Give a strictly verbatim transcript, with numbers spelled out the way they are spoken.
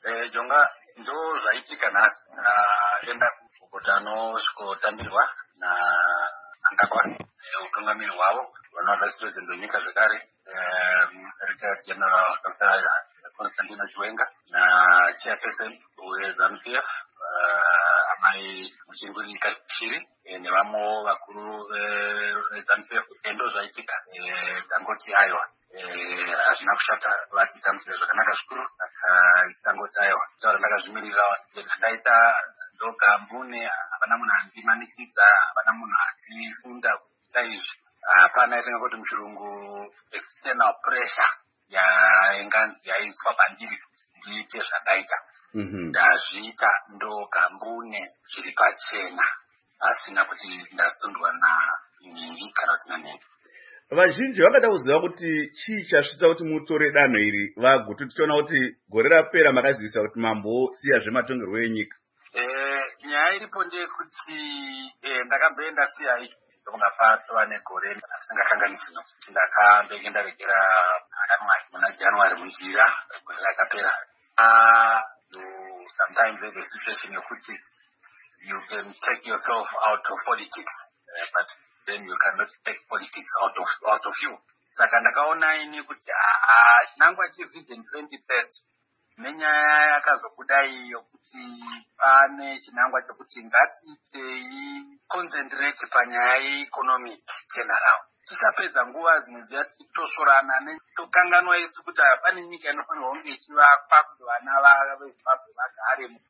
Eh, jonga ndo zvaitika nhasi enda kutano svikotamburwa naangakwa utungamiri hwavo vanoda citizen venyika zvekare retired general Doctor Constantino Chiwenga nachairperson weZANU P F amai Muchinguri Shiri nevamwewo vakuru veZANU P F. Endo zvaitika tangoti aiwa hazvina kushata vachitamudzira zvakanaka zvikuru tangoti aiwa taura ndakazvimirira ndaita ndogambune hapana munhu andimanikidza hapana munhu andifunda kuita izvi hapana yatinga kuti muchirungu external pressure yainga yaiswa pandiri kuti ndiite zvandaita ndazviita ndogambune zviri pachena asina kuti ndasundwa naningi kana kuti nanini. Vazhinji vakada kuziva kuti chii chasvitsa kuti mutore danho iri vagutu tichiona kuti gore rapera makazivisa kuti mambo siya zvematongerwo enyika. Eh, nyaya iripo ndeyekuti ndakamboenda siya icho ndongapatova negore asingakanganisi nokuti ndakambenge ndaregera akamwari muna January munjira gore rakapera. Sometimes there's a situation yokuti you can take yourself out of politics uh, but then you cannot take politics out of out of you. Saka ndakaona ini kuti chinangwa chevision twenty thirty nenyaya yakazokudai yokuti pane chinangwa chekuti ngatiitei concentrate panyaya yeeconomic turnaround. Tisapedza nguva dzimwe dziya tosorana netokanganwa isu kuti pane nyika inofanirwa kunge ichivakwa kuti vana veZimbabwe vagare